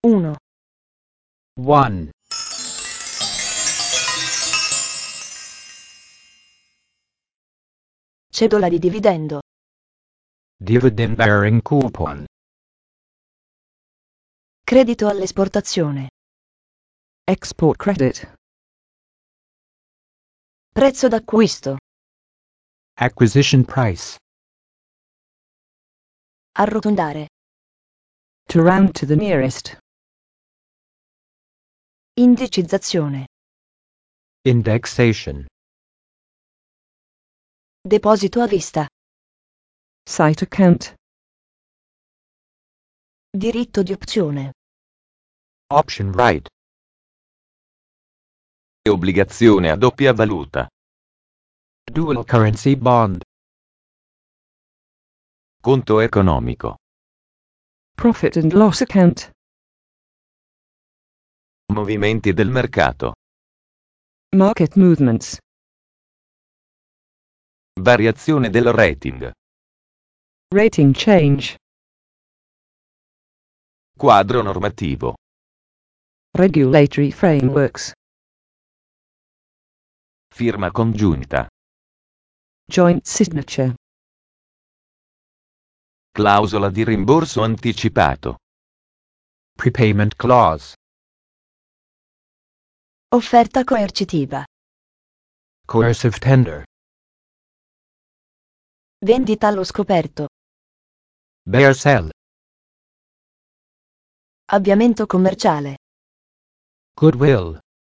1, 1. cedola di dividendo, Dividend bearing coupon. credito all'esportazione, Export credit. prezzo d'acquisto, Acquisition price. arrotondare, To round to the nearest. indicizzazione, Indexation. deposito a vista, Sight account. diritto di opzione, Option right. Obbligazione a doppia valuta. Dual currency bond. Conto economico. Profit and loss account. Movimenti del mercato. Market movements. Variazione del rating. Rating change. Quadro normativo. Regulatory frameworks. Firma congiunta. Joint signature. Clausola di rimborso anticipato. Prepayment clause. offerta coercitiva, Coercive tender. vendita allo scoperto, Bear sell. avviamento commerciale, Goodwill.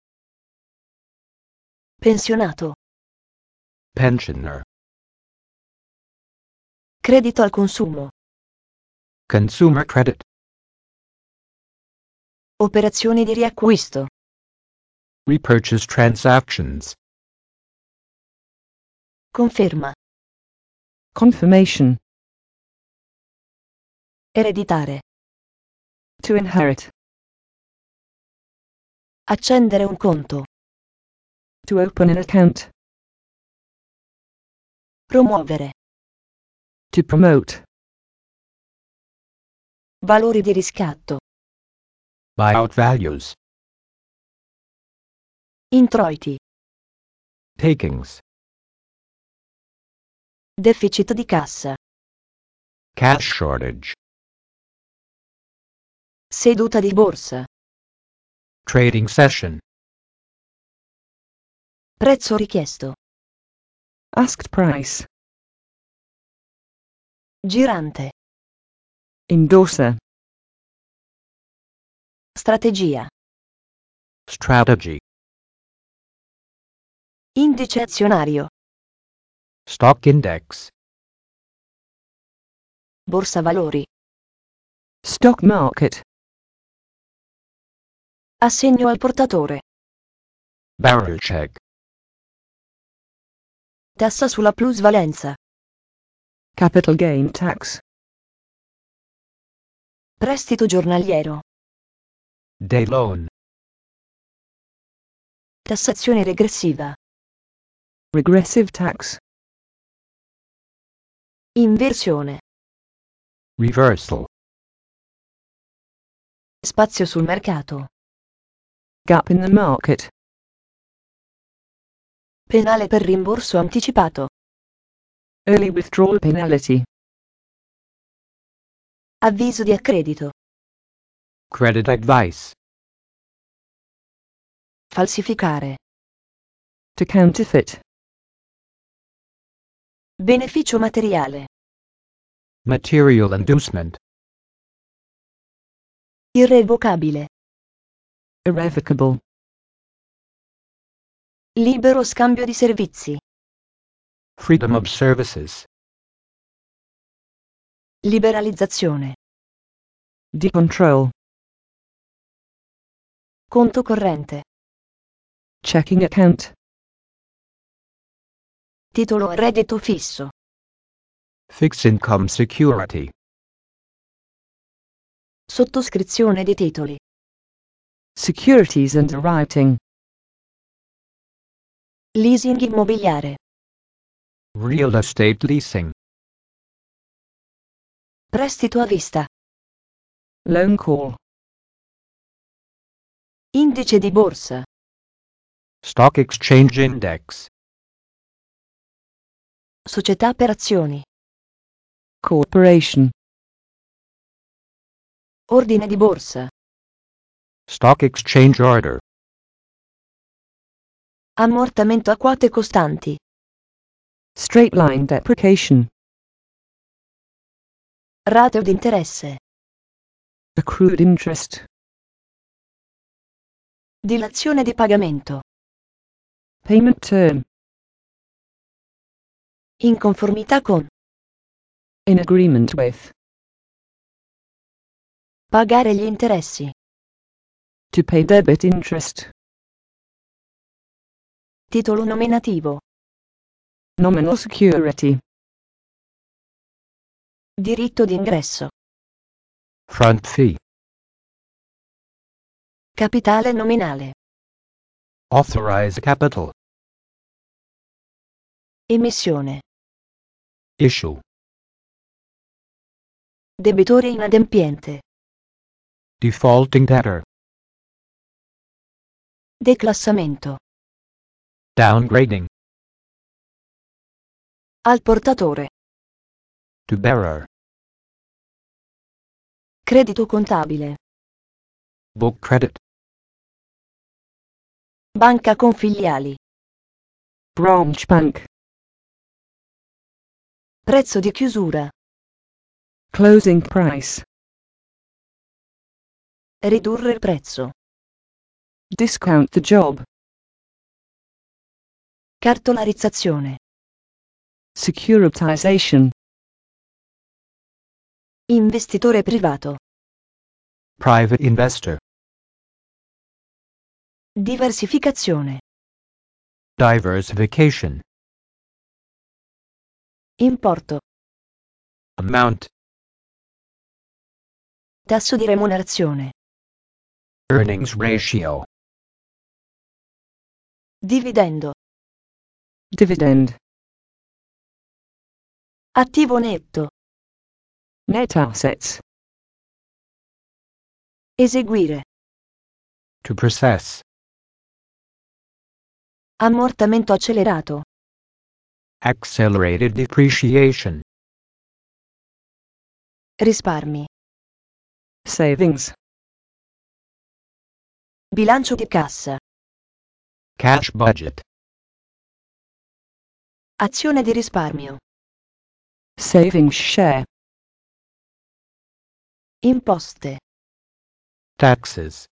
pensionato, Pensioner. credito al consumo, Consumer credit. operazioni di riacquisto, Repurchase transactions. conferma, Confirmation. ereditare, To inherit. accendere un conto, To open an account. promuovere, To promote. valori di riscatto, Buyout values. introiti, Takings. deficit di cassa, Cash shortage. seduta di borsa, Trading session. prezzo richiesto, Asked price. girante, Endorser. strategia, Strategy. indice azionario, Stock index. borsa valori, Stock market. assegno al portatore, Barrel check. tassa sulla plusvalenza, Capital gain tax. prestito giornaliero, Day loan. tassazione regressiva, Regressive tax. inversione, Reversal. spazio sul mercato, Gap in the market. penale per rimborso anticipato, Early withdrawal penalty. avviso di accredito, Credit advice. falsificare, To counterfeit. beneficio materiale, Material inducement. irrevocabile, Irrevocable. libero scambio di servizi, Freedom of services. liberalizzazione, Decontrol. conto corrente, Checking account. titolo a reddito fisso, Fixed income security. sottoscrizione di titoli, Securities underwriting. leasing immobiliare, Real estate leasing. prestito a vista, Loan call. Indice di borsa. Stock Exchange Index. Società per azioni. Corporation. Ordine di borsa. Stock Exchange Order. Ammortamento a quote costanti. Straight line depreciation. Rateo di interesse. Accrued interest. Dilazione di pagamento. Payment term. In conformità con. In agreement with. Pagare gli interessi. To pay debit interest. Titolo nominativo. Nominal security. Diritto di ingresso. Front fee. Capitale nominale. Authorized capital. Emissione. Issue. Debitore inadempiente. Defaulting debtor. Declassamento. Downgrading. Al portatore. To bearer. Credito contabile. Book credit. Banca con filiali. Branch bank. Prezzo di chiusura. Closing price. Ridurre il prezzo. Discount the job. Cartolarizzazione. Securitization. Investitore privato. Private investor. Diversificazione. Diversification. Importo. Amount. Tasso di remunerazione. Earnings ratio. Dividendo. Dividend. Attivo netto. Net assets. Eseguire. To process. Ammortamento accelerato. Accelerated depreciation. Risparmi. Savings. Bilancio di cassa. Cash budget. Azione di risparmio. Savings share. Imposte. Taxes.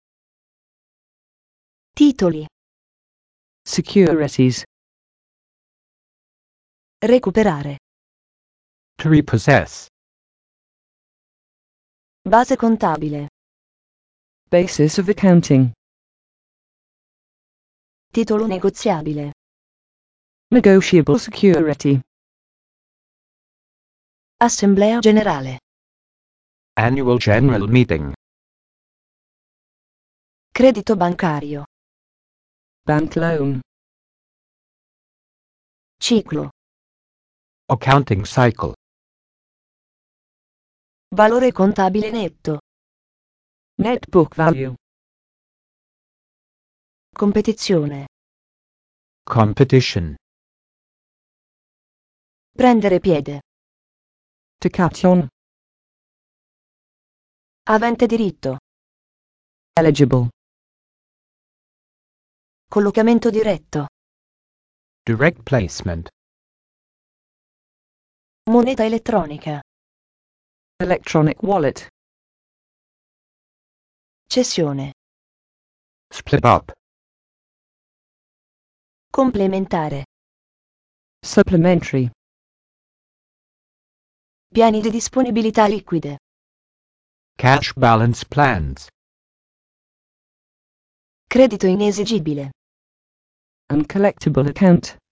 Titoli. Securities. Recuperare. To repossess. Base contabile. Basis of accounting. Titolo negoziabile. Negotiable security. Assemblea generale. Annual general meeting. Credito bancario. Bank loan. Ciclo. Accounting cycle. Valore contabile netto. Net book value. Competizione. Competition. Prendere piede. To catch on. Avente diritto. Eligible. Collocamento diretto. Direct placement. Moneta elettronica. Electronic wallet. Cessione. Split up. Complementare. Supplementary. Piani di disponibilità liquide. Cash balance plans. Credito inesigibile. Uncollectible account.